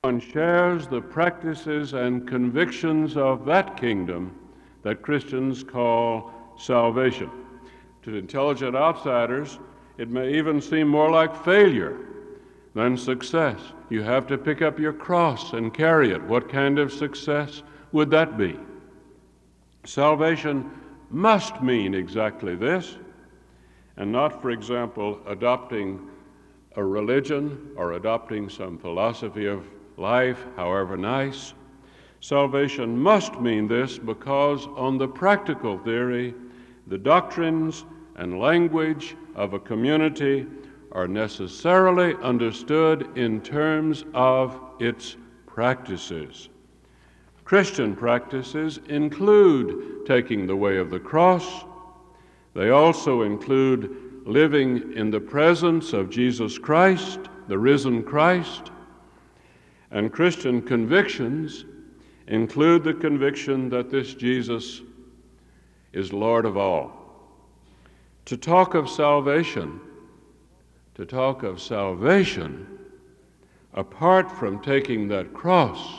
one shares the practices and convictions of that kingdom that Christians call salvation. To intelligent outsiders, it may even seem more like failure than success. You have to pick up your cross and carry it. What kind of success would that be? Salvation must mean exactly this, and not, for example, adopting a religion or adopting some philosophy of life, however nice. Salvation must mean this because, on the practical theory, the doctrines and language of a community are necessarily understood in terms of its practices. Christian practices include taking the way of the cross. They also include living in the presence of Jesus Christ, the risen Christ. And Christian convictions include the conviction that this Jesus is Lord of all. To talk of salvation apart from taking that cross,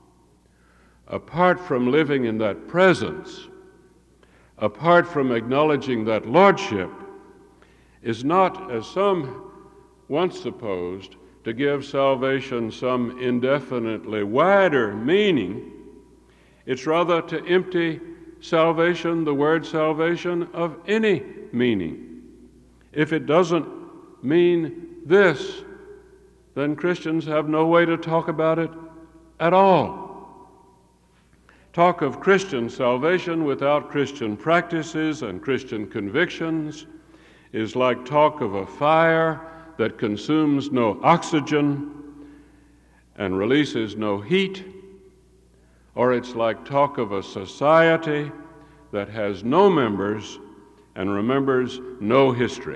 apart from living in that presence, apart from acknowledging that lordship, is not, as some once supposed, to give salvation some indefinitely wider meaning. It's rather to empty salvation, the word salvation, of any meaning. If it doesn't mean this, then Christians have no way to talk about it at all. Talk of Christian salvation without Christian practices and Christian convictions is like talk of a fire that consumes no oxygen and releases no heat, or it's like talk of a society that has no members and remembers no history.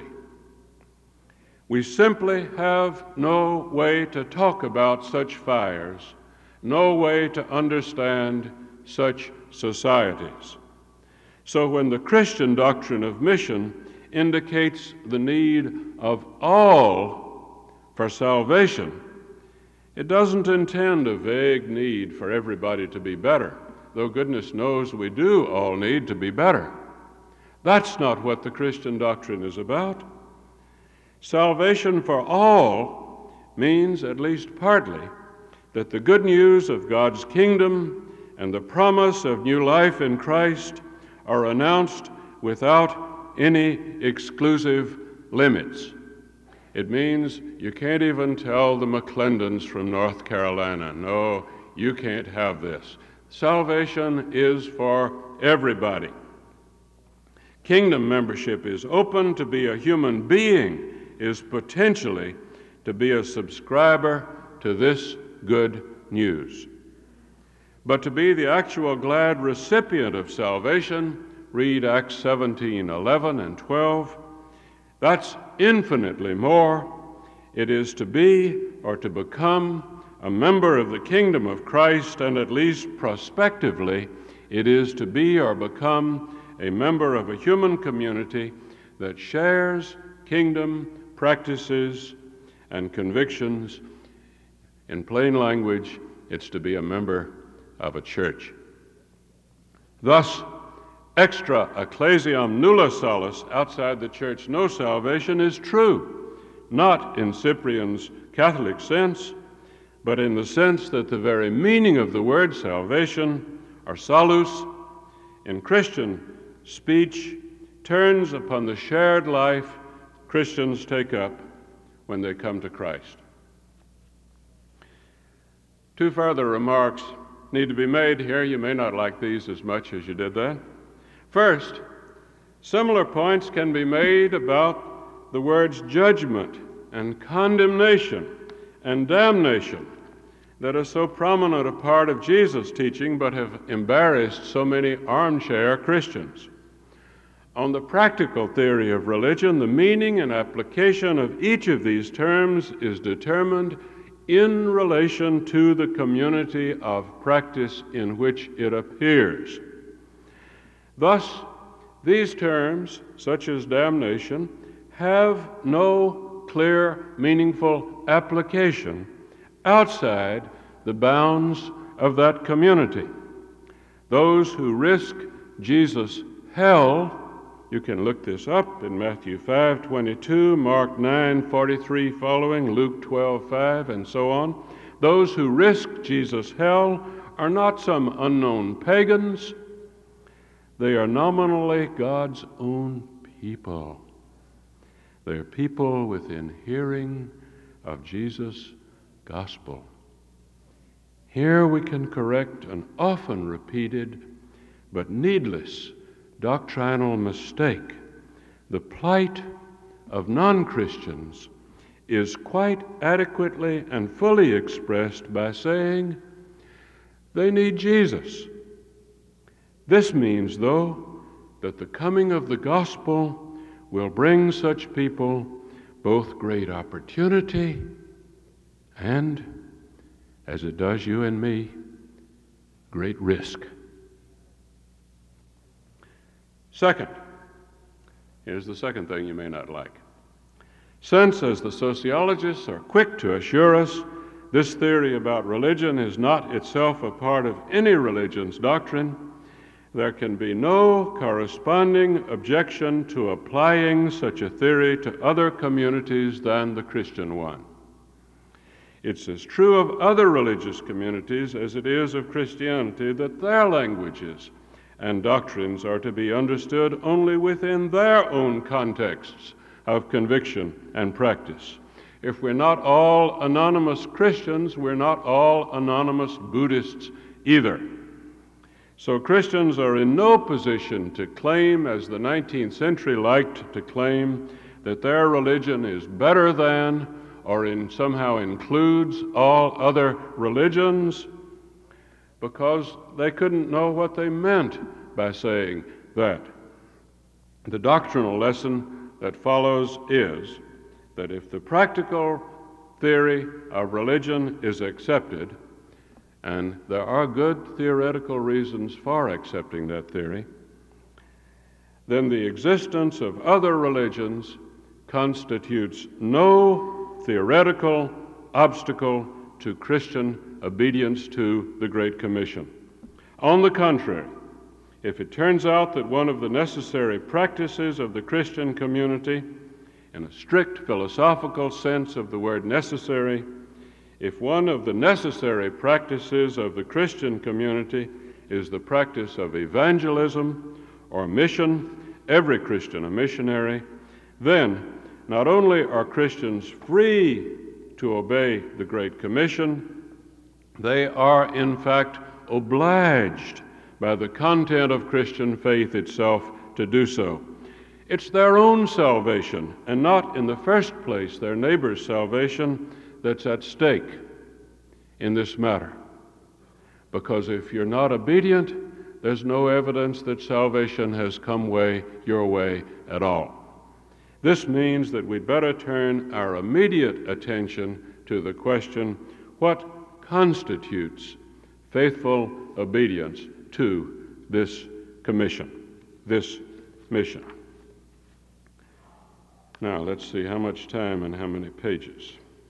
We simply have no way to talk about such fires, no way to understand such societies. So when the Christian doctrine of mission indicates the need of all for salvation, it doesn't intend a vague need for everybody to be better, though goodness knows we do all need to be better. That's not what the Christian doctrine is about. Salvation for all means, at least partly, that the good news of God's kingdom and the promise of new life in Christ are announced without any exclusive limits. It means you can't even tell the McClendons from North Carolina, no, you can't have this. Salvation is for everybody. Kingdom membership is open. To be a human being is potentially to be a subscriber to this good news. But to be the actual glad recipient of salvation, read Acts 17:11 and 12, that's infinitely more. It is to be or to become a member of the kingdom of Christ, and at least prospectively, it is to be or become a member of a human community that shares kingdom practices and convictions. In plain language, it's to be a member of a church. Thus, extra ecclesiam nulla salus, outside the church no salvation, is true, not in Cyprian's Catholic sense, but in the sense that the very meaning of the word salvation, or salus, in Christian speech, turns upon the shared life Christians take up when they come to Christ. Two further remarks need to be made here. You may not like these as much as you did that. First, similar points can be made about the words judgment and condemnation and damnation that are so prominent a part of Jesus' teaching but have embarrassed so many armchair Christians. On the practical theory of religion, the meaning and application of each of these terms is determined in relation to the community of practice in which it appears. Thus, these terms, such as damnation, have no clear, meaningful application outside the bounds of that community. Those who risk Jesus' hell, you can look this up in Matthew 5:22, Mark 9:43 following, Luke 12:5, and so on. Those who risk Jesus' hell are not some unknown pagans. They are nominally God's own people. They are people within hearing of Jesus' gospel. Here we can correct an often repeated but needless doctrinal mistake. The plight of non-Christians is quite adequately and fully expressed by saying they need Jesus. This means, though, that the coming of the gospel will bring such people both great opportunity and, as it does you and me, great risk. Second, here's the second thing you may not like. Since, as the sociologists are quick to assure us, this theory about religion is not itself a part of any religion's doctrine, there can be no corresponding objection to applying such a theory to other communities than the Christian one. It's as true of other religious communities as it is of Christianity that their languages and doctrines are to be understood only within their own contexts of conviction and practice. If we're not all anonymous Christians, we're not all anonymous Buddhists either. So Christians are in no position to claim, as the 19th century liked to claim, that their religion is better than or somehow includes all other religions, because they couldn't know what they meant by saying that. The doctrinal lesson that follows is that if the practical theory of religion is accepted, and there are good theoretical reasons for accepting that theory, then the existence of other religions constitutes no theoretical obstacle to Christian obedience to the Great Commission. On the contrary, if it turns out that one of the necessary practices of the Christian community, in a strict philosophical sense of the word necessary, if one of the necessary practices of the Christian community is the practice of evangelism or mission, every Christian a missionary, then not only are Christians free to obey the Great Commission, they are in fact obliged by the content of Christian faith itself to do so. It's their own salvation, and not in the first place their neighbor's salvation, that's at stake in this matter. Because if you're not obedient, there's no evidence that salvation has come your way at all. This means that we'd better turn our immediate attention to the question, what constitutes faithful obedience to this commission, this mission? Now, let's see how much time and how many pages.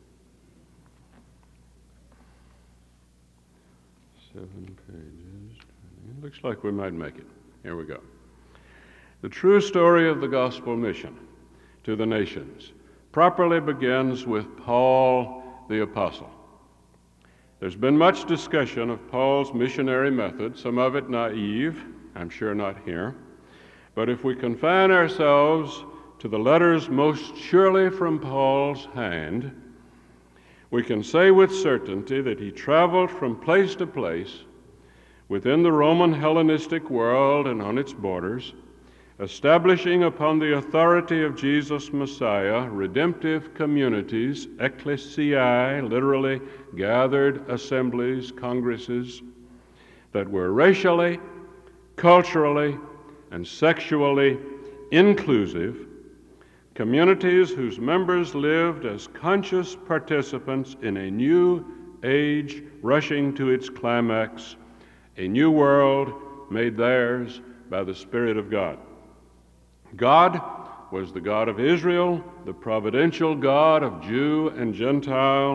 7 pages. Looks like we might make it. Here we go. The true story of the gospel mission to the nations properly begins with Paul the Apostle. There's been much discussion of Paul's missionary method, some of it naive, I'm sure not here. But if we confine ourselves to the letters most surely from Paul's hand, we can say with certainty that he traveled from place to place within the Roman Hellenistic world and on its borders, establishing upon the authority of Jesus Messiah redemptive communities, ecclesiae, literally gathered assemblies, congresses, that were racially, culturally, and sexually inclusive, communities whose members lived as conscious participants in a new age rushing to its climax, a new world made theirs by the Spirit of God. God was the God of Israel, the providential God of Jew and Gentile,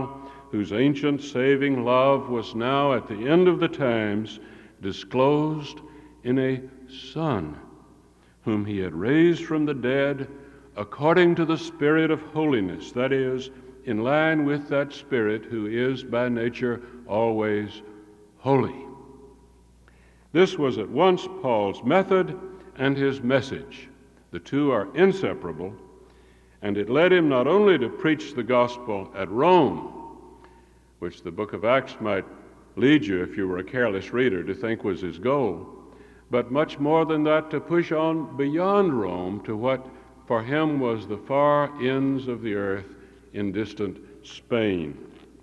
whose ancient saving love was now at the end of the times disclosed in a Son, whom he had raised from the dead according to the Spirit of holiness, that is, in line with that Spirit who is by nature always holy. This was at once Paul's method and his message. The two are inseparable, and it led him not only to preach the gospel at Rome, which the book of Acts might lead you, if you were a careless reader, to think was his goal, but much more than that, to push on beyond Rome to what for him was the far ends of the earth in distant Spain.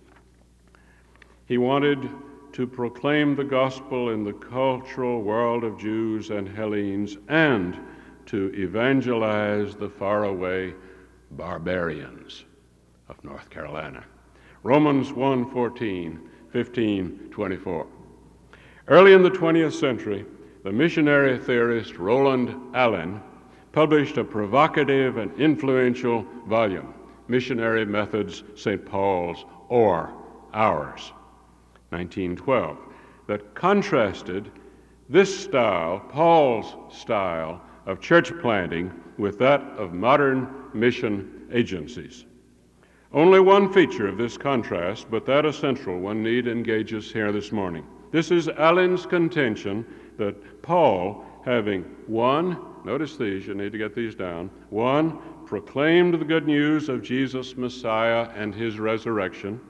He wanted to proclaim the gospel in the cultural world of Jews and Hellenes and to evangelize the faraway barbarians of North Carolina. Romans 1:14, 15, 24. Early in the 20th century, the missionary theorist Roland Allen published a provocative and influential volume, Missionary Methods, St. Paul's or Ours, 1912, that contrasted this style, Paul's style, of church planting with that of modern mission agencies. Only one feature of this contrast, but that a central one, need engage us here this morning. This is Allen's contention that Paul, having one, notice these, you need to get these down, one, proclaimed the good news of Jesus Messiah and his resurrection,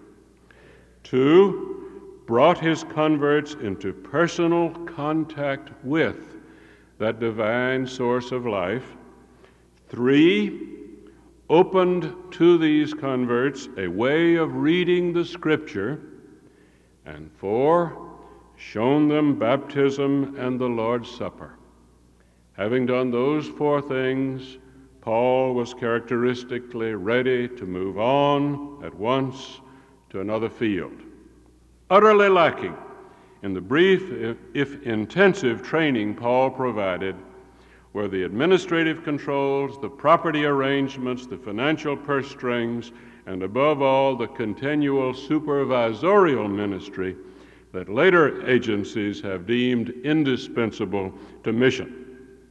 two, brought his converts into personal contact with that divine source of life, three, opened to these converts a way of reading the Scripture, and four, shown them baptism and the Lord's Supper. Having done those four things, Paul was characteristically ready to move on at once to another field. Utterly lacking in the brief, if intensive training Paul provided were the administrative controls, the property arrangements, the financial purse strings, and above all, the continual supervisorial ministry that later agencies have deemed indispensable to mission.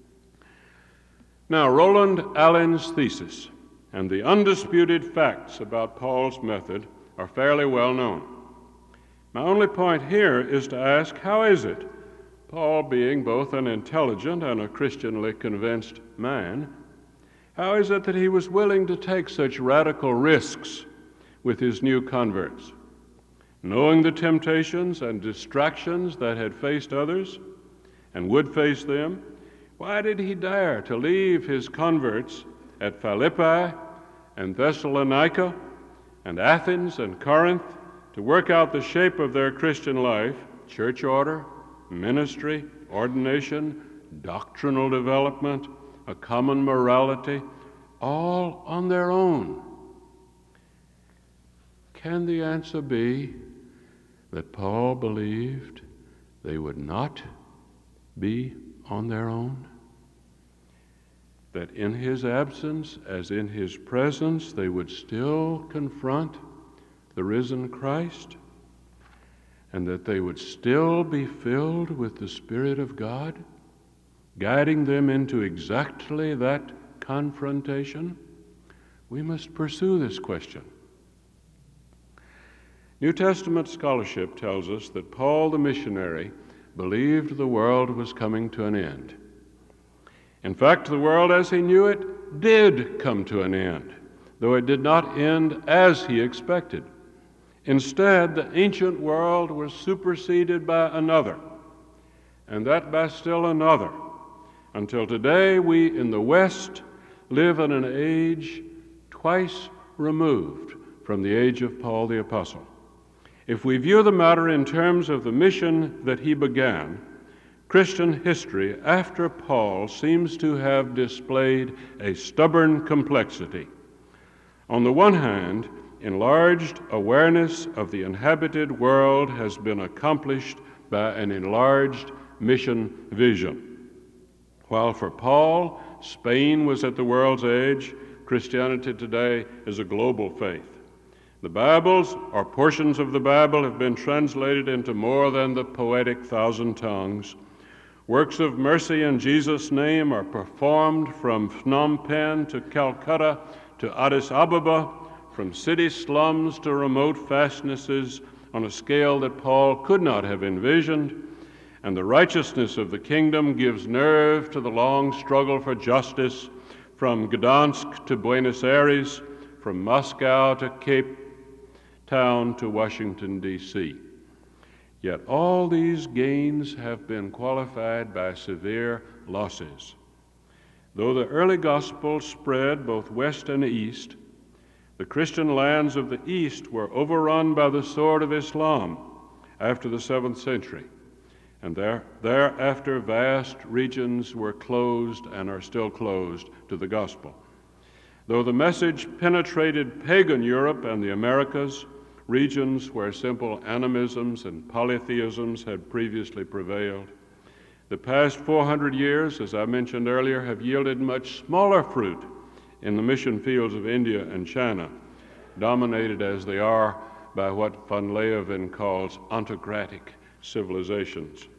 Now, Roland Allen's thesis and the undisputed facts about Paul's method are fairly well known. My only point here is to ask, how is it, Paul being both an intelligent and a Christianly convinced man, how is it that he was willing to take such radical risks with his new converts? Knowing the temptations and distractions that had faced others and would face them, why did he dare to leave his converts at Philippi and Thessalonica and Athens and Corinth to work out the shape of their Christian life, church order, ministry, ordination, doctrinal development, a common morality, all on their own? Can the answer be that Paul believed they would not be on their own? That in his absence, as in his presence, they would still confront the risen Christ, and that they would still be filled with the Spirit of God, guiding them into exactly that confrontation? We must pursue this question. New Testament scholarship tells us that Paul the missionary believed the world was coming to an end. In fact, the world as he knew it did come to an end, though it did not end as he expected. Instead, the ancient world was superseded by another, and that by still another, until today we in the West live in an age twice removed from the age of Paul the Apostle. If we view the matter in terms of the mission that he began, Christian history after Paul seems to have displayed a stubborn complexity. On the one hand, enlarged awareness of the inhabited world has been accomplished by an enlarged mission vision. While for Paul, Spain was at the world's edge, Christianity today is a global faith. The Bibles, or portions of the Bible, have been translated into more than the poetic 1,000 tongues. Works of mercy in Jesus' name are performed from Phnom Penh to Calcutta to Addis Ababa, from city slums to remote fastnesses, on a scale that Paul could not have envisioned. And the righteousness of the kingdom gives nerve to the long struggle for justice, from Gdansk to Buenos Aires, from Moscow to Cape Town to Washington, D.C. Yet all these gains have been qualified by severe losses. Though the early gospel spread both west and east, the Christian lands of the east were overrun by the sword of Islam after the 7th century, and thereafter vast regions were closed and are still closed to the gospel. Though the message penetrated pagan Europe and the Americas, regions where simple animisms and polytheisms had previously prevailed, the past 400 years, as I mentioned earlier, have yielded much smaller fruit in the mission fields of India and China, dominated as they are by what von Leeuwen calls autocratic civilizations.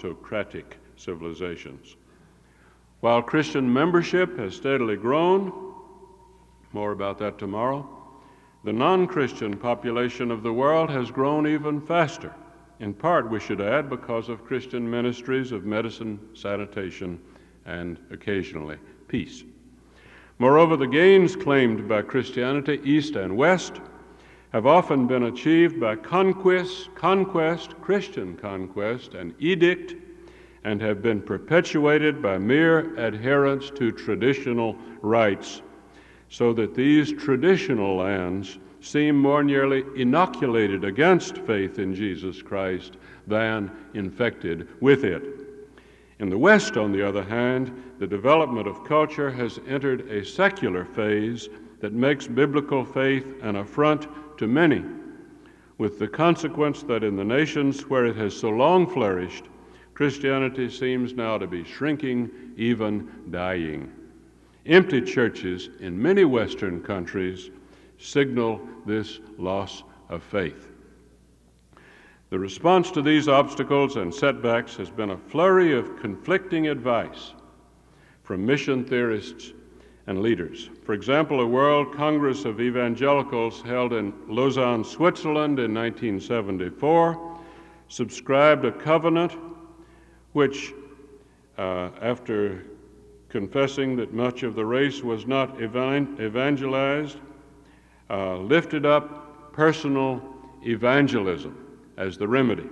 While Christian membership has steadily grown, more about that tomorrow, the non-Christian population of the world has grown even faster, in part, we should add, because of Christian ministries of medicine, sanitation, and occasionally peace. Moreover, the gains claimed by Christianity, East and West, have often been achieved by conquest, Christian conquest, and edict, and have been perpetuated by mere adherence to traditional rites, so that these traditional lands seem more nearly inoculated against faith in Jesus Christ than infected with it. In the West, on the other hand, the development of culture has entered a secular phase that makes biblical faith an affront to many, with the consequence that in the nations where it has so long flourished, Christianity seems now to be shrinking, even dying. Empty churches in many Western countries signal this loss of faith. The response to these obstacles and setbacks has been a flurry of conflicting advice from mission theorists and leaders. For example, a World Congress of Evangelicals held in Lausanne, Switzerland in 1974 subscribed a covenant which, after confessing that much of the race was not evangelized, lifted up personal evangelism as the remedy.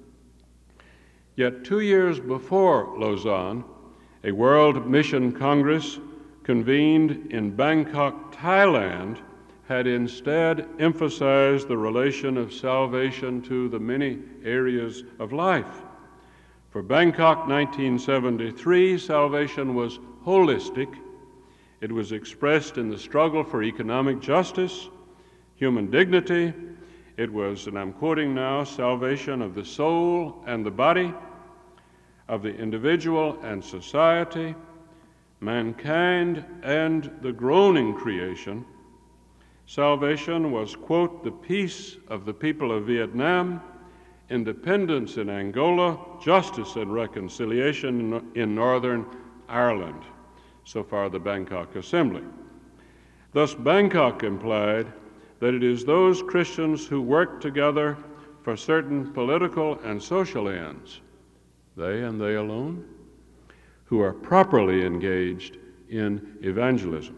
Yet 2 years before Lausanne, a World Mission Congress convened in Bangkok, Thailand, had instead emphasized the relation of salvation to the many areas of life. For Bangkok 1973, salvation was holistic. It was expressed in the struggle for economic justice, human dignity. It was, and I'm quoting now, salvation of the soul and the body, of the individual and society, mankind and the groaning creation. Salvation was, quote, the peace of the people of Vietnam, independence in Angola, justice and reconciliation in Northern Ireland. So far, the Bangkok Assembly. Thus, Bangkok implied that it is those Christians who work together for certain political and social ends, they and they alone, who are properly engaged in evangelism.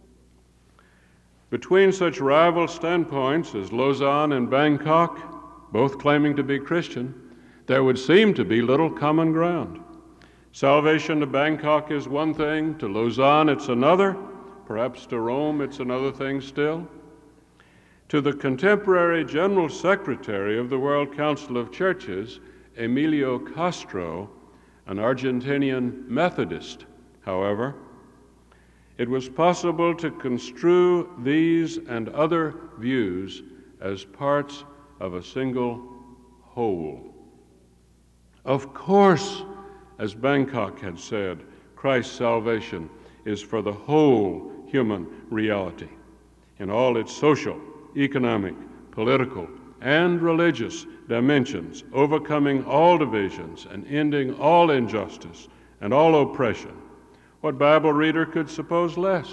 Between such rival standpoints as Lausanne and Bangkok, both claiming to be Christian, there would seem to be little common ground. Salvation to Bangkok is one thing, to Lausanne it's another, perhaps to Rome it's another thing still. To the contemporary General Secretary of the World Council of Churches, Emilio Castro, an Argentinian Methodist, however, it was possible to construe these and other views as parts of a single whole. Of course, as Bangkok had said, Christ's salvation is for the whole human reality in all its social, economic, political, and religious dimensions, overcoming all divisions and ending all injustice and all oppression. What Bible reader could suppose less?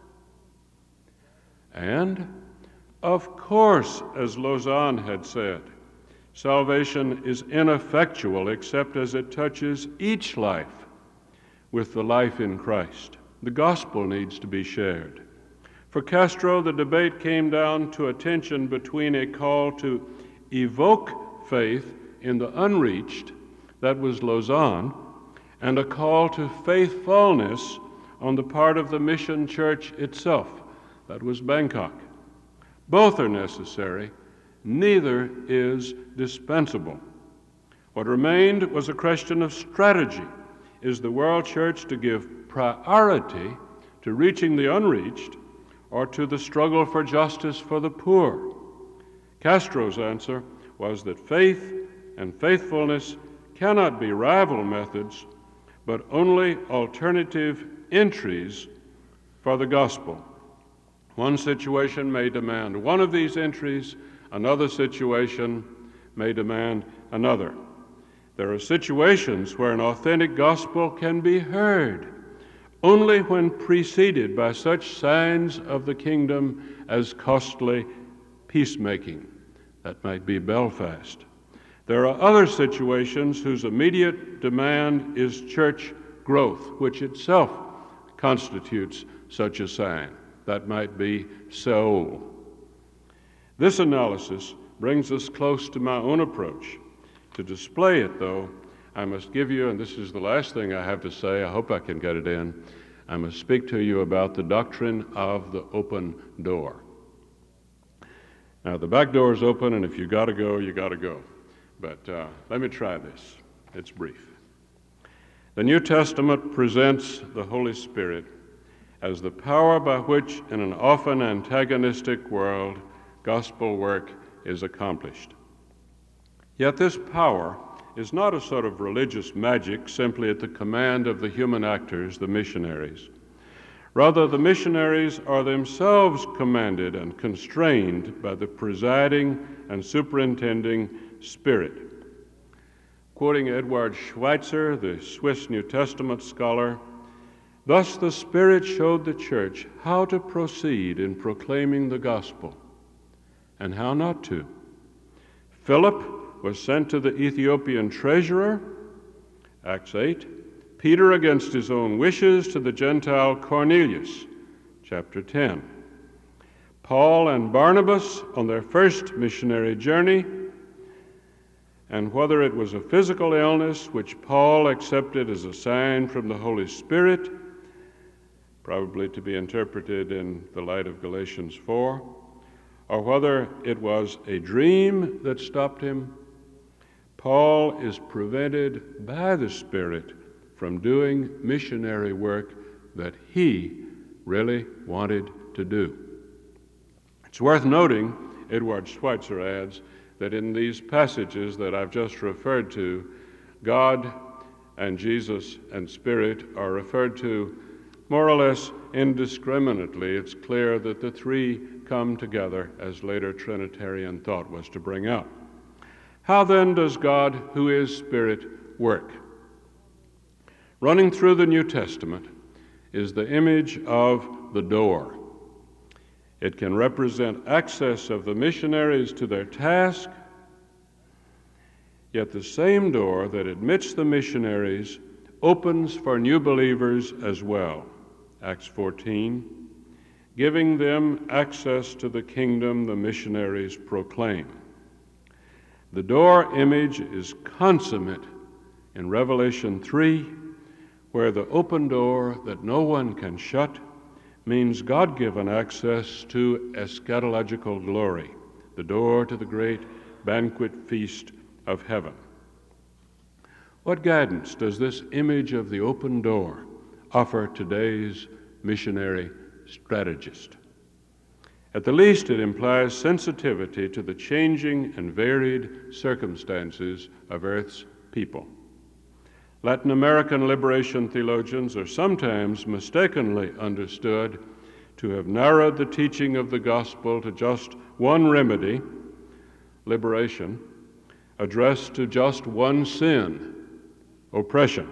And, of course, as Lausanne had said, salvation is ineffectual except as it touches each life with the life in Christ. The gospel needs to be shared. For Castro, the debate came down to a tension between a call to evoke faith in the unreached, that was Lausanne, and a call to faithfulness on the part of the mission church itself, that was Bangkok. Both are necessary, neither is dispensable. What remained was a question of strategy. Is the world church to give priority to reaching the unreached or to the struggle for justice for the poor? Castro's answer was that faith and faithfulness cannot be rival methods, but only alternative entries for the gospel. One situation may demand one of these entries, another situation may demand another. There are situations where an authentic gospel can be heard only when preceded by such signs of the kingdom as costly peacemaking. That might be Belfast. There are other situations whose immediate demand is church growth, which itself constitutes such a sign. That might be Seoul. This analysis brings us close to my own approach. To display it, though, I must give you, and this is the last thing I have to say, I hope I can get it in, I must speak to you about the doctrine of the open door. Now, the back door is open, and if you got to go, you got to go. But let me try this. It's brief. The New Testament presents the Holy Spirit as the power by which, in an often antagonistic world, gospel work is accomplished. Yet this power is not a sort of religious magic simply at the command of the human actors, the missionaries. Rather, the missionaries are themselves commanded and constrained by the presiding and superintending Spirit. Quoting Eduard Schweitzer, the Swiss New Testament scholar, thus the Spirit showed the church how to proceed in proclaiming the gospel and how not to. Philip was sent to the Ethiopian treasurer, Acts 8, Peter against his own wishes to the Gentile Cornelius, chapter 10. Paul and Barnabas on their first missionary journey, and whether it was a physical illness which Paul accepted as a sign from the Holy Spirit, probably to be interpreted in the light of Galatians 4, or whether it was a dream that stopped him, Paul is prevented by the Spirit from doing missionary work that he really wanted to do. It's worth noting, Eduard Schweitzer adds, that in these passages that I've just referred to, God and Jesus and Spirit are referred to more or less indiscriminately. It's clear that the three come together, as later Trinitarian thought was to bring out. How then does God, who is Spirit, work? Running through the New Testament is the image of the door. It can represent access of the missionaries to their task, yet the same door that admits the missionaries opens for new believers as well. Acts 14, giving them access to the kingdom the missionaries proclaim. The door image is consummate in Revelation 3, where the open door that no one can shut means God-given access to eschatological glory, the door to the great banquet feast of heaven. What guidance does this image of the open door offer today's missionary strategist? At the least, it implies sensitivity to the changing and varied circumstances of Earth's people. Latin American liberation theologians are sometimes mistakenly understood to have narrowed the teaching of the gospel to just one remedy, liberation, addressed to just one sin, oppression.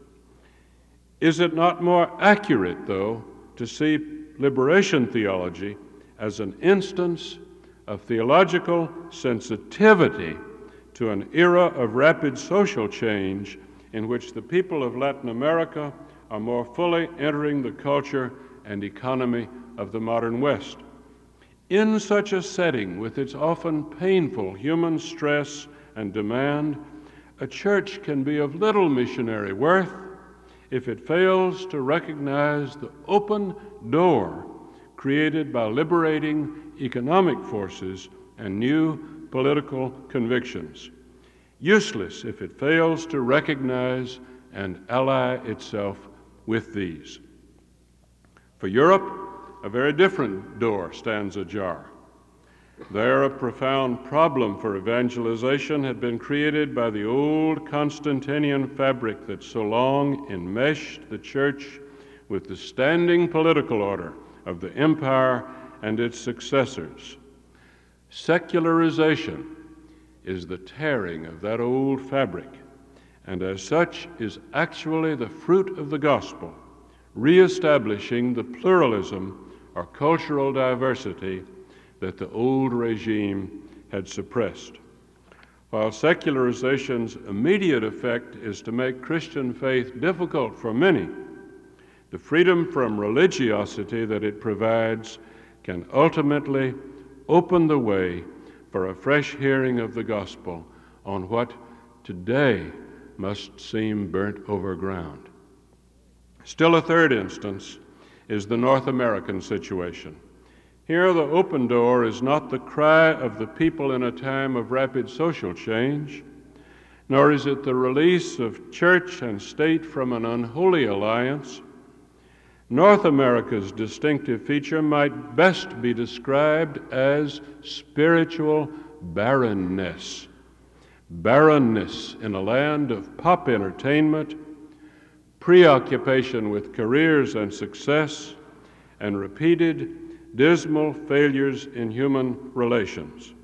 Is it not more accurate, though, to see liberation theology as an instance of theological sensitivity to an era of rapid social change in which the people of Latin America are more fully entering the culture and economy of the modern West? In such a setting, with its often painful human stress and demand, a church can be of little missionary worth if it fails to recognize the open door created by liberating economic forces and new political convictions. Useless if it fails to recognize and ally itself with these. For Europe, a very different door stands ajar. There, a profound problem for evangelization had been created by the old Constantinian fabric that so long enmeshed the church with the standing political order of the empire and its successors. Secularization is the tearing of that old fabric, and as such is actually the fruit of the gospel, reestablishing the pluralism or cultural diversity that the old regime had suppressed. While secularization's immediate effect is to make Christian faith difficult for many, the freedom from religiosity that it provides can ultimately open the way for a fresh hearing of the gospel on what today must seem burnt over ground. Still a third instance is the North American situation. Here, the open door is not the cry of the people in a time of rapid social change, nor is it the release of church and state from an unholy alliance. North America's distinctive feature might best be described as spiritual barrenness. Barrenness in a land of pop entertainment, preoccupation with careers and success, and repeated dismal failures in human relations.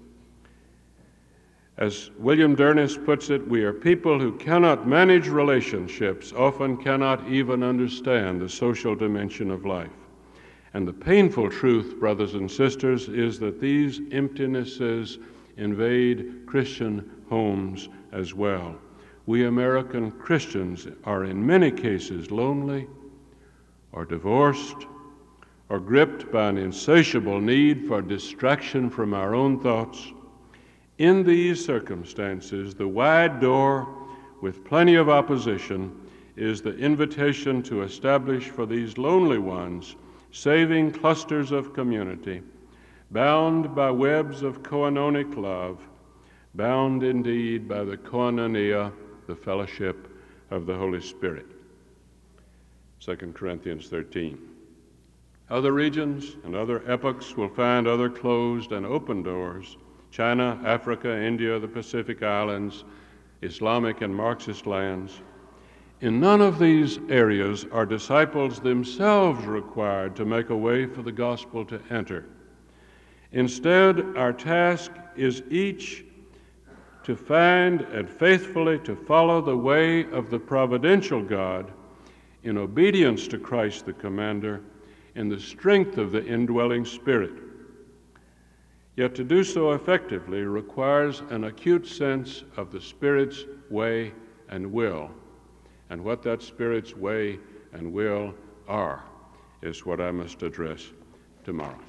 As William Durness puts it, we are people who cannot manage relationships, often cannot even understand the social dimension of life. And the painful truth, brothers and sisters, is that these emptinesses invade Christian homes as well. We American Christians are in many cases lonely or divorced or gripped by an insatiable need for distraction from our own thoughts. In these circumstances, the wide door, with plenty of opposition, is the invitation to establish for these lonely ones saving clusters of community, bound by webs of koinonic love, bound indeed by the koinonia, the fellowship of the Holy Spirit. 2 Corinthians 13. Other regions and other epochs will find other closed and open doors. China, Africa, India, the Pacific Islands, Islamic and Marxist lands. In none of these areas are disciples themselves required to make a way for the gospel to enter. Instead, our task is each to find and faithfully to follow the way of the providential God in obedience to Christ the Commander, in the strength of the indwelling Spirit. Yet to do so effectively requires an acute sense of the Spirit's way and will. And what that Spirit's way and will are is what I must address tomorrow.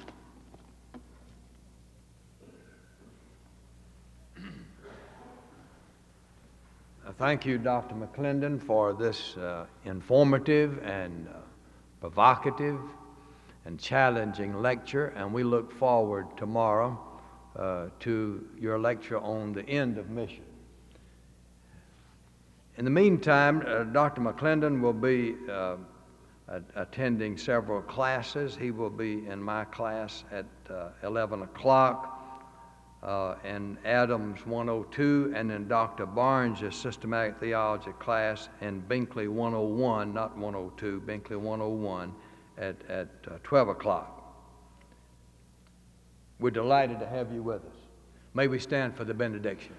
Thank you, Dr. McClendon, for this informative and provocative and challenging lecture, and we look forward tomorrow to your lecture on the end of mission. In the meantime, Dr. McClendon will be attending several classes. He will be in my class at 11 o'clock in Adams 102, and in Dr. Barnes' systematic theology class in Binkley 101, not 102, Binkley 101 at 12 o'clock. We're delighted to have you with us. May we stand for the benediction.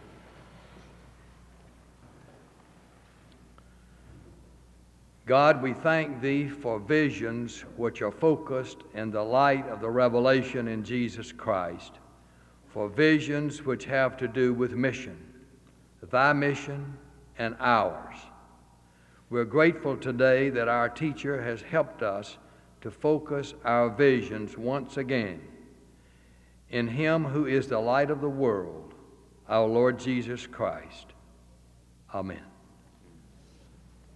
God, we thank Thee for visions which are focused in the light of the revelation in Jesus Christ, for visions which have to do with mission, Thy mission and ours. We're grateful today that our teacher has helped us to focus our visions once again in Him who is the light of the world, our Lord Jesus Christ. Amen.